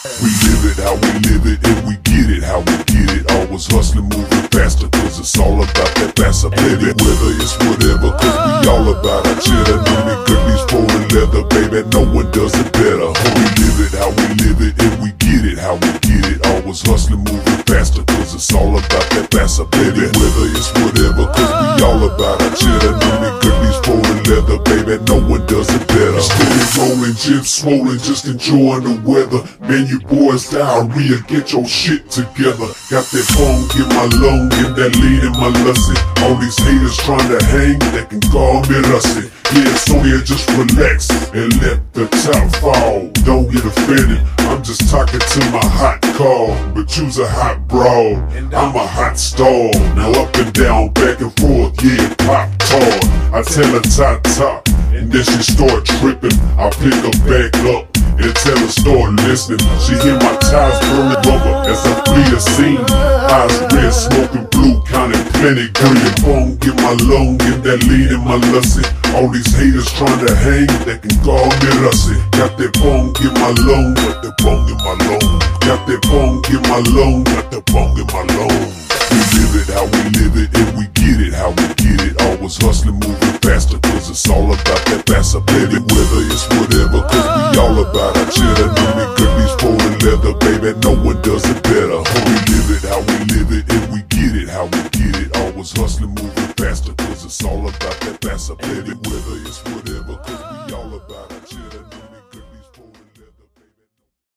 We live it how we live it, and we get it how we get it. Always hustling, moving faster, cause it's all about that faster, baby. Whether it's whatever, cause we all about our cheddar. No nigga needs foreign leather, baby, no one does it better. We live it how we live it, and we get it how we get it. Always hustling, moving faster, cause it's all about that faster, baby. Whether it's whatever, cause we all about our cheddar. No nigga needs foreign leather, baby, no one does it better. Steady rolling, gym swollen, just enjoying the weather. Man, you boys diarrhea, get your shit together. Got that phone in my lung, and that lead in my lusty. All these haters trying to hang, they can call me rusty. Yeah, so yeah, just relax and let the top fall. Don't get offended, I'm just talking to my hot call. But you's a hot broad, I'm a hot stall. Now up and down, back and forth, yeah, pop tart. I tell her top, and then she start tripping. I pick her back up and tell her start listening. She hear my tires burning rubber as I flee the scene. Eyes red, smoking blue, counting plenty green. Phone in my lung, and that lead in my lusty. All these haters trying to hang, they can call me rusty. Got that bong in my lung, got that bong in my lung. Got that bong in my lung, got that bong in my lung. We live it how we live it, and we get